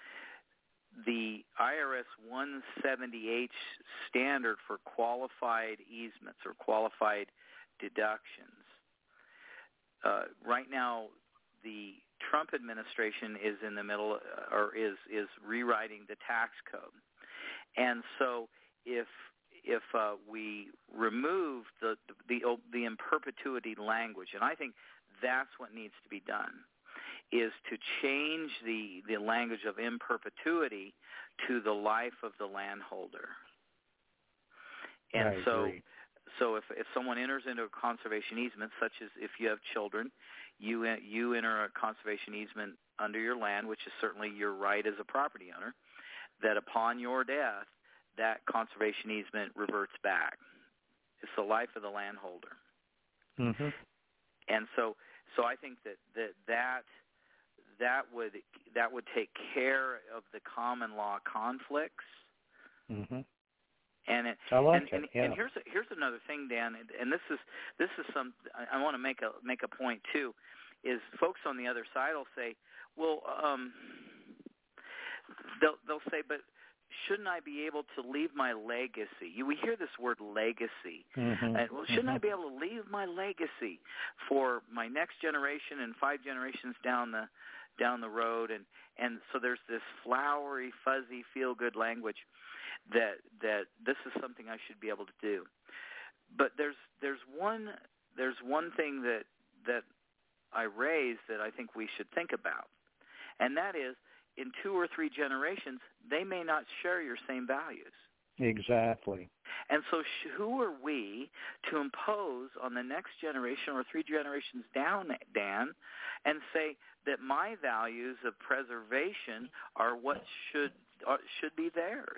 the I R S one seventy H standard for qualified easements or qualified deductions. Uh, right now, the Trump administration is in the middle, uh, or is is rewriting the tax code, and so if if uh, we remove the, the the in perpetuity language, and I think that's what needs to be done, is to change the, the language of in perpetuity to the life of the landholder. And I so agree. so if if someone enters into a conservation easement, such as if you have children, you you enter a conservation easement under your land, which is certainly your right as a property owner, that upon your death, that conservation easement reverts back. It's the life of the landholder. Mm-hmm. And so, so I think that, that that that would that would take care of the common law conflicts. Mm-hmm. And it, I like and, it. and, Yeah. and here's a, here's another thing, Dan, and, and this is this is some I, I want to make a make a point too, is folks on the other side will say, well, um, they'll they'll say, but shouldn't I be able to leave my legacy? You, we hear this word legacy. Mm-hmm. And, well, shouldn't mm-hmm. I be able to leave my legacy for my next generation and five generations down the down the road, and and so there's this flowery, fuzzy, feel-good language that that this is something I should be able to do. But there's there's one there's one thing that that I raised that I think we should think about, and that is, in two or three generations, they may not share your same values. Exactly. And so sh- who are we to impose on the next generation or three generations down, Dan, and say that my values of preservation are what should are, should be theirs?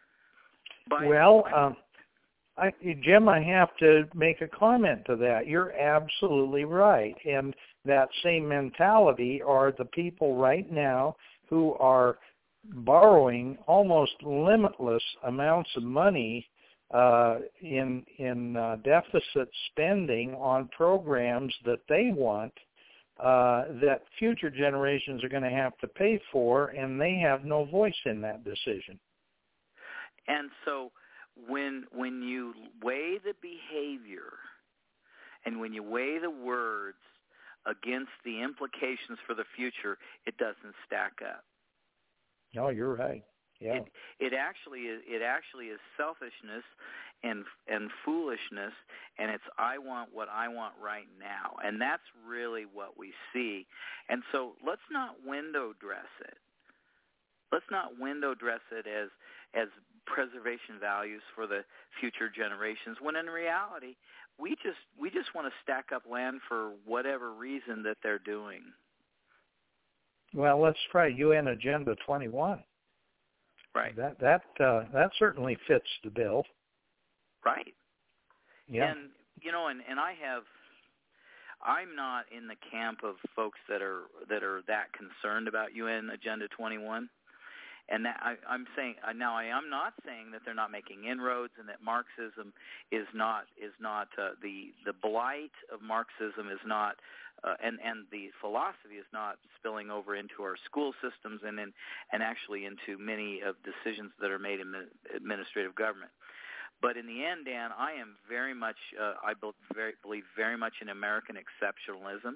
By well, um, I, Jim, I have to make a comment to that. You're absolutely right. And that same mentality are the people right now who are borrowing almost limitless amounts of money uh, in in uh, deficit spending on programs that they want uh, that future generations are going to have to pay for, and they have no voice in that decision. And so when when you weigh the behavior and when you weigh the words against the implications for the future, it doesn't stack up. No, you're right. Yeah. It, it actually is. It actually is selfishness and and foolishness, and it's I want what I want right now, and that's really what we see. And so let's not window dress it. Let's not window dress it as as preservation values for the future generations, when in reality, we just we just want to stack up land for whatever reason that they're doing. Well, let's try U N Agenda twenty-one. Right. That that uh, that certainly fits the bill. Right. Yeah. And you know, and, and I have, I'm not in the camp of folks that are that are that concerned about U N Agenda twenty-one. And that I, I'm saying now, I am not saying that they're not making inroads, and that Marxism is not is not uh, the the blight of Marxism is not, uh, and and the philosophy is not spilling over into our school systems and in, and actually into many of decisions that are made in the administrative government. But in the end, Dan, I am very much uh, I be, very, believe very much in American exceptionalism,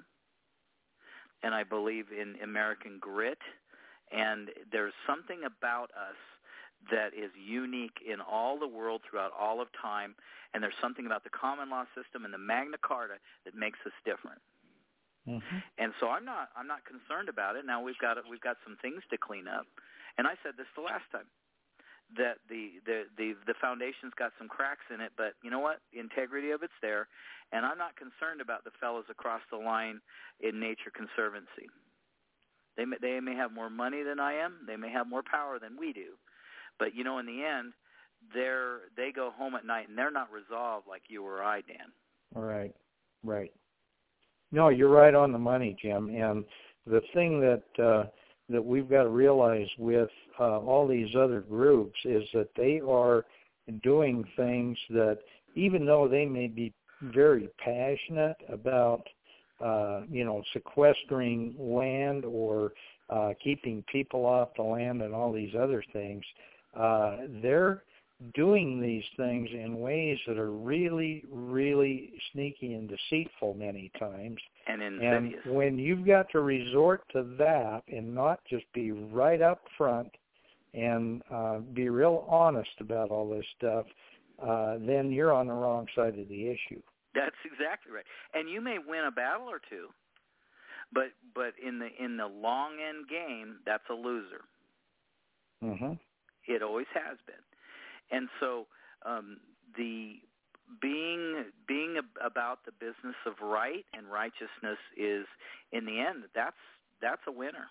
and I believe in American grit. And there's something about us that is unique in all the world throughout all of time, and there's something about the common law system and the Magna Carta that makes us different. Mm-hmm. And so I'm not I'm not concerned about it. Now we've got we've got some things to clean up, and I said this the last time that the the the, the foundation's got some cracks in it, but you know what? The integrity of it's there, and I'm not concerned about the fellows across the line in Nature Conservancy. They may, they may have more money than I am. They may have more power than we do. But, you know, in the end, they're, they go home at night, and they're not resolved like you or I, Dan. Right, right. No, you're right on the money, Jim. And the thing that uh, that we've got to realize with uh, all these other groups is that they are doing things that, even though they may be very passionate about Uh, you know, sequestering land or uh, keeping people off the land and all these other things, uh, they're doing these things in ways that are really, really sneaky and deceitful many times. And insidious. And when you've got to resort to that and not just be right up front and uh, be real honest about all this stuff, uh, then you're on the wrong side of the issue. That's exactly right. And you may win a battle or two, but but in the in the long end game, that's a loser. Mm-hmm. It always has been. And so um, the being being about the business of right and righteousness is, in the end, that's that's a winner.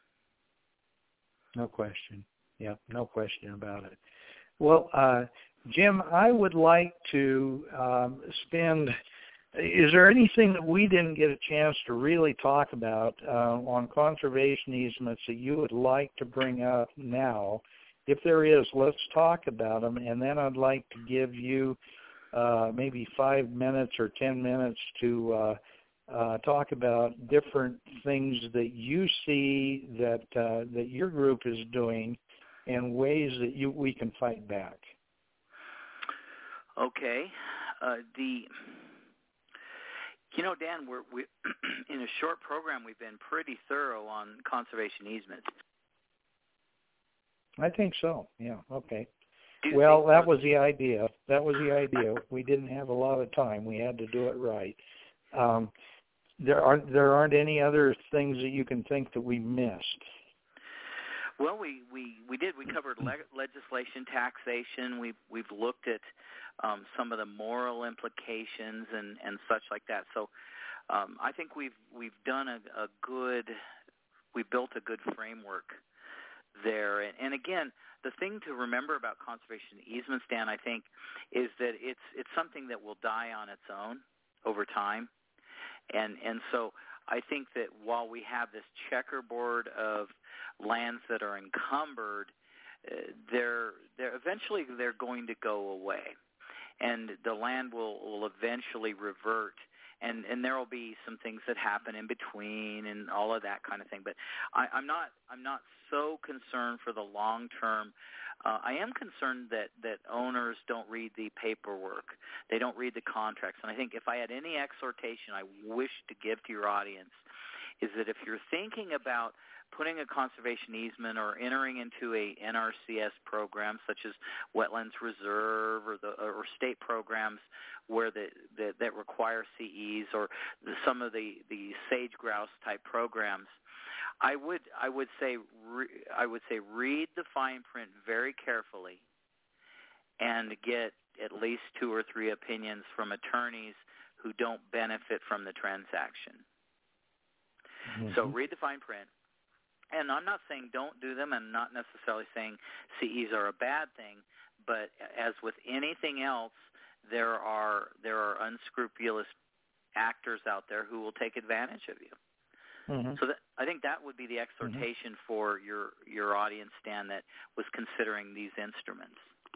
No question. Yeah, no question about it. Well, uh, Jim, I would like to um, spend. Is there anything that we didn't get a chance to really talk about uh, on conservation easements that you would like to bring up now? If there is, let's talk about them, and then I'd like to give you uh, maybe five minutes or ten minutes to uh, uh, talk about different things that you see that uh, that your group is doing and ways that you we can fight back. Okay. Uh, the... You know, Dan, we're we in a short program we've been pretty thorough on conservation easements. I think so. Yeah. Okay. Do you Well, think that those- was the idea. That was the idea. We didn't have a lot of time. We had to do it right. Um, there aren't there aren't any other things that you can think that we missed. Well, we, we, we did. We covered le- legislation, taxation. We've we've looked at um, some of the moral implications and, and such like that. So um, I think we've we've done a, a good we built a good framework there. And, and again, the thing to remember about conservation easements, Dan, I think, is that it's it's something that will die on its own over time. And and so I think that while we have this checkerboard of lands that are encumbered, uh, they're they're eventually they're going to go away, and the land will, will eventually revert. And, and there will be some things that happen in between and all of that kind of thing. But I, I'm not I'm not so concerned for the long term. Uh, I am concerned that, that owners don't read the paperwork. They don't read the contracts. And I think if I had any exhortation I wish to give to your audience is that if you're thinking about putting a conservation easement or entering into a N R C S program such as Wetlands Reserve or the or state programs where the, the that require C Es or the, some of the, the sage grouse type programs, I would I would say re, I would say read the fine print very carefully and get at least two or three opinions from attorneys who don't benefit from the transaction. Mm-hmm. So read the fine print. And I'm not saying don't do them. I'm not necessarily saying C Es are a bad thing. But as with anything else, there are there are unscrupulous actors out there who will take advantage of you. Mm-hmm. So that, I think that would be the exhortation mm-hmm. for your, your audience, Dan, that was considering these instruments.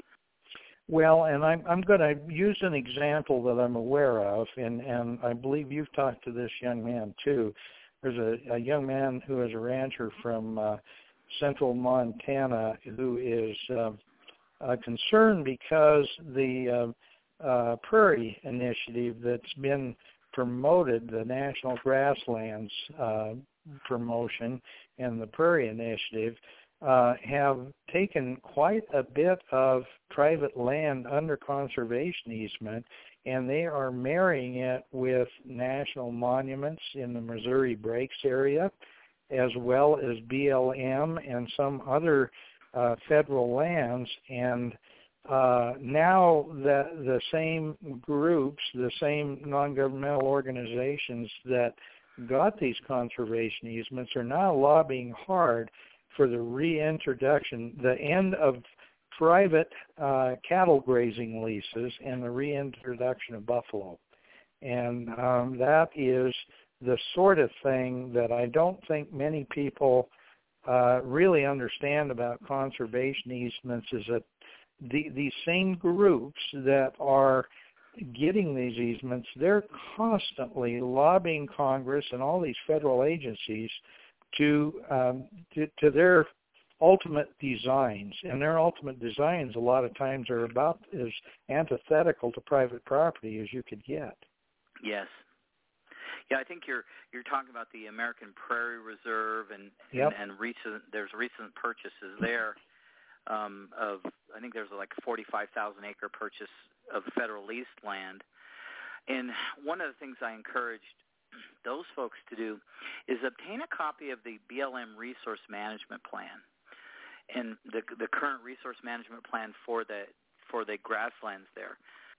Well, and I'm, I'm going to use an example that I'm aware of, and, and I believe you've talked to this young man too. There's a, a young man who is a rancher from uh, central Montana who is uh, uh, concerned because the uh, uh, Prairie Initiative that's been promoted, the National Grasslands uh, promotion and the Prairie Initiative, uh, have taken quite a bit of private land under conservation easement, and they are marrying it with national monuments in the Missouri Breaks area, as well as B L M and some other uh, federal lands. And uh, now the, the same groups, the same non-governmental organizations that got these conservation easements are now lobbying hard for the reintroduction, the end of private uh, cattle grazing leases and the reintroduction of buffalo. And um, that is the sort of thing that I don't think many people uh, really understand about conservation easements, is that the, these same groups that are getting these easements, they're constantly lobbying Congress and all these federal agencies to, um, to, to their ultimate designs, and their ultimate designs a lot of times are about as antithetical to private property as you could get. Yes. Yeah, I think you're you're talking about the American Prairie Reserve, and yep. and, and recent there's recent purchases there um, of I think there's like a forty-five thousand acre purchase of federal leased land. And one of the things I encouraged those folks to do is obtain a copy of the B L M Resource Management Plan. And the the current resource management plan for the for the grasslands there.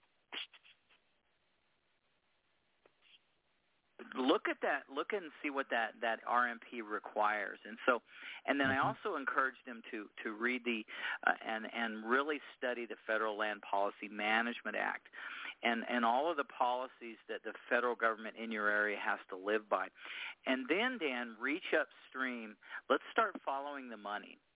Look at that. Look and see what that, that R M P requires. And so, and then mm-hmm. I also encourage them to to read the uh, and and really study the Federal Land Policy Management Act, and and all of the policies that the federal government in your area has to live by. And then, Dan, reach upstream. Let's start following the money.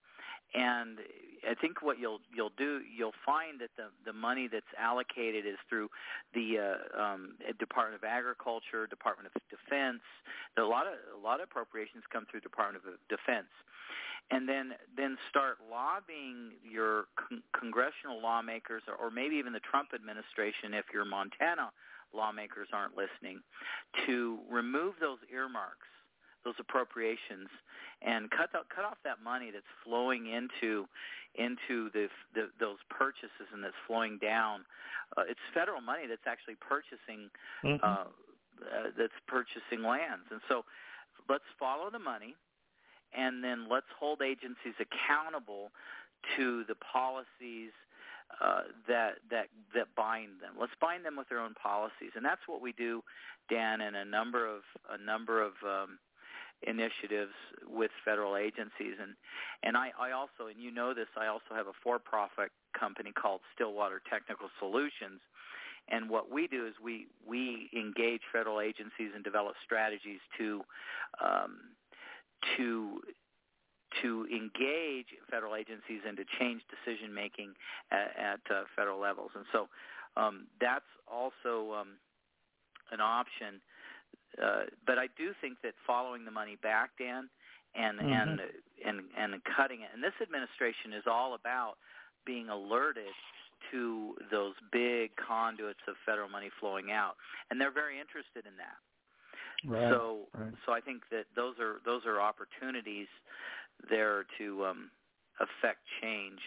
and I think what you'll you'll do you'll find that the the money that's allocated is through the uh, um, Department of Agriculture, Department of Defense. A lot of a lot of appropriations come through Department of Defense, and then then start lobbying your con- congressional lawmakers, or, or maybe even the Trump administration, if your Montana lawmakers aren't listening, to remove those earmarks, those appropriations, and cut out, cut off that money that's flowing into into the, the those purchases and that's flowing down. Uh, it's federal money that's actually purchasing mm-hmm. uh, uh, that's purchasing lands, and so let's follow the money, and then let's hold agencies accountable to the policies uh, that that that bind them. Let's bind them with their own policies, and that's what we do, Dan, in a number of a number of um, initiatives with federal agencies. And and I, I also, and you know this, I also have a for-profit company called Stillwater Technical Solutions. And what we do is we, we engage federal agencies and develop strategies to um, to to engage federal agencies and to change decision making at, at uh, federal levels. And so um, that's also um, an option. Uh, but I do think that following the money back, Dan, and mm-hmm. and and and cutting it, and this administration is all about being alerted to those big conduits of federal money flowing out, and they're very interested in that. Right. So, right. so I think that those are those are opportunities there to um, affect change.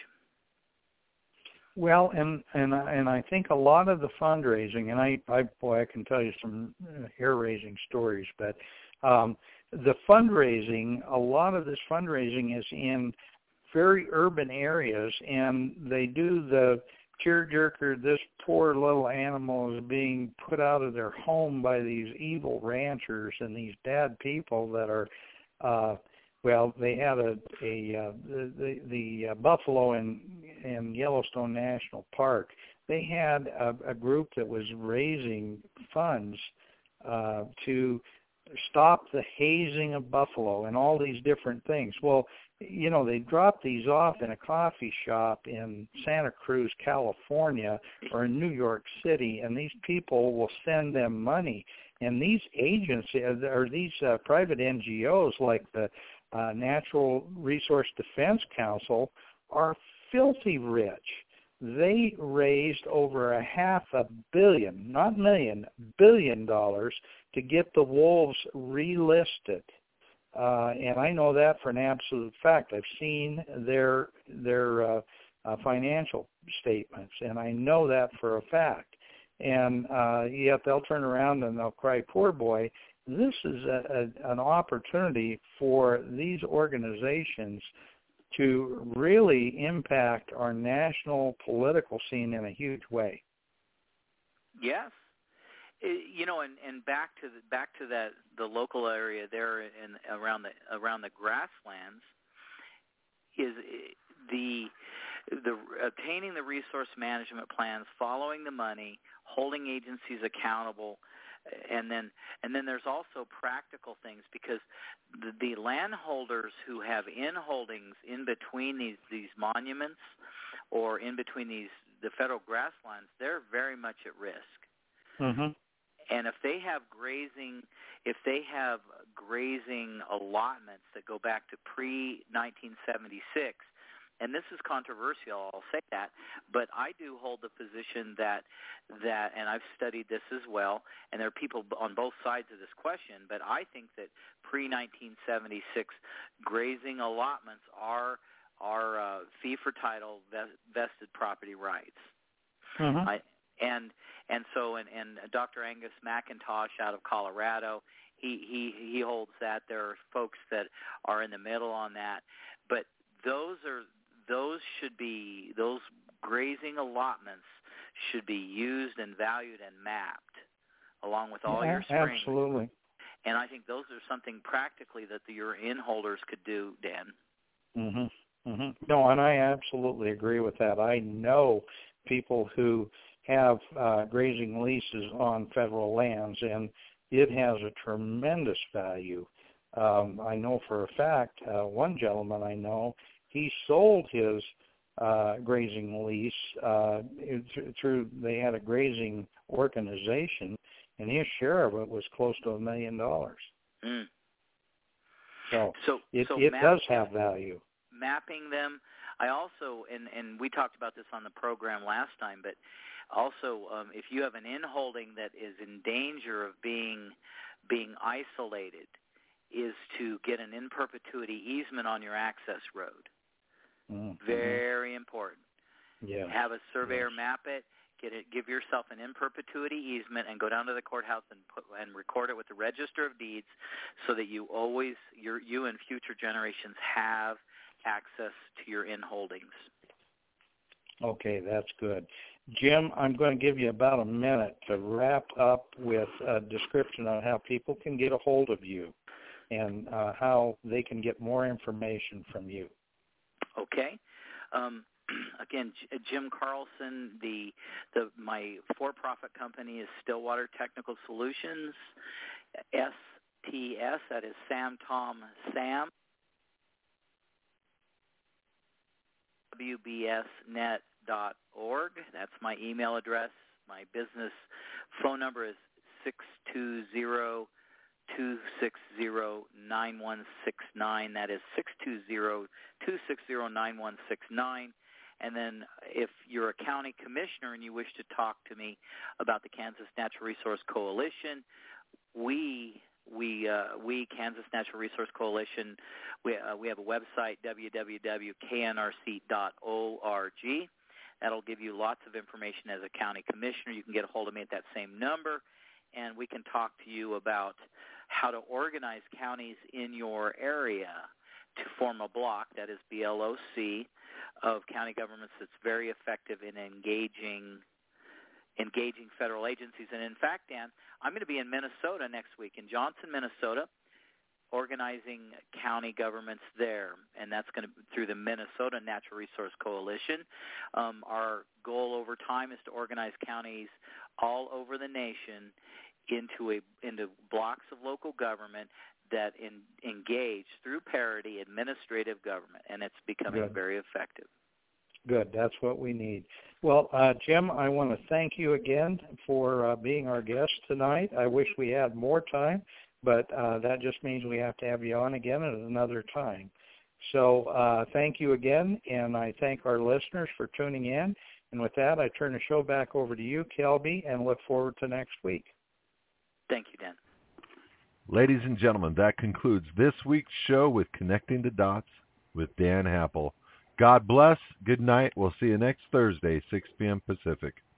Well, and and and I think a lot of the fundraising, and I, I boy, I can tell you some hair-raising stories, but um, the fundraising, a lot of this fundraising is in very urban areas, and they do the tearjerker, this poor little animal is being put out of their home by these evil ranchers and these bad people that are, uh, well, they had a, a uh, the, the, the uh, buffalo in, in Yellowstone National Park. They had a, a group that was raising funds uh, to stop the hazing of buffalo and all these different things. Well, you know, they drop these off in a coffee shop in Santa Cruz, California, or in New York City, and these people will send them money. And these agencies, or these uh, private N G Os like the uh, Natural Resource Defense Council are filthy rich. They raised over a half a billion, not million, billion dollars to get the wolves relisted. Uh, and I know that for an absolute fact. I've seen their their uh, uh, financial statements, and I know that for a fact. And uh, yet they'll turn around and they'll cry, poor boy. This is a, a, an opportunity for these organizations to really impact our national political scene in a huge way. Yes. You know, and, and back to the, back to that the local area there in around the around the grasslands is the the obtaining the resource management plans, following the money, holding agencies accountable, and then and then there's also practical things, because the, the landholders who have in holdings in between these these monuments or in between these the federal grasslands, they're very much at risk. Mm-hmm. And if they have grazing, if they have grazing allotments that go back to pre nineteen seventy-six, and this is controversial, I'll say that, but I do hold the position that that, and I've studied this as well, and there are people on both sides of this question, but I think that pre nineteen seventy-six grazing allotments are are uh, fee for title vested property rights. Mm-hmm. I, and and so and, and Doctor Angus McIntosh out of Colorado, he, he he holds that. There are folks that are in the middle on that, but those are those should be those grazing allotments should be used and valued and mapped along with all yeah, your springs. Absolutely. And I think those are something practically that the, your in-holders could do, Dan. Mm-hmm. Mm-hmm. No, and I absolutely agree with that. I know people who have uh, grazing leases on federal lands, and it has a tremendous value. Um, I know for a fact, uh, one gentleman I know, he sold his uh, grazing lease uh, through, they had a grazing organization, and his share of it was close to a million dollars. Mm. So, so it, so it map, does have value. Mapping them. I also, and, and we talked about this on the program last time, but also um, if you have an in-holding that is in danger of being being isolated, is to get an in perpetuity easement on your access road. Mm-hmm. Very important. Yeah. Have a surveyor yes. map it, get it, give yourself an in perpetuity easement, and go down to the courthouse and put and record it with the Register of Deeds, so that you always, your you and future generations have access to your in holdings. Okay, that's good. Jim, I'm going to give you about a minute to wrap up with a description on how people can get a hold of you and uh, how they can get more information from you. Okay. Um, again, J- Jim Carlson, the the my for-profit company is Stillwater Technical Solutions, S T S, that is Sam Tom Sam, W B S net dot org. That's my email address. My business phone number is six two zero, two six zero, nine one six nine. That is six two zero, two six zero, nine one six nine. And then if you're a county commissioner and you wish to talk to me about the Kansas Natural Resource Coalition, we we uh, we Kansas Natural Resource Coalition, we uh, we have a website, w w w dot k n r c dot org. That'll give you lots of information as a county commissioner. You can get a hold of me at that same number, and we can talk to you about how to organize counties in your area to form a block, that is B L O C, of county governments that's very effective in engaging engaging federal agencies. And in fact, Dan, I'm going to be in Minnesota next week, in Johnson, Minnesota, organizing county governments there, and that's going to be through the Minnesota Natural Resource Coalition. Um, our goal over time is to organize counties all over the nation into a into blocks of local government that in, engage through parity administrative government, and it's becoming Good. very effective. Good. That's what we need. Well, uh, Jim, I want to thank you again for uh, being our guest tonight. I wish we had more time, but uh, that just means we have to have you on again at another time. So uh, thank you again, and I thank our listeners for tuning in. And with that, I turn the show back over to you, Kelby, and look forward to next week. Thank you, Dan. Ladies and gentlemen, that concludes this week's show with Connecting the Dots with Dan Happel. God bless. Good night. We'll see you next Thursday, six p.m. Pacific.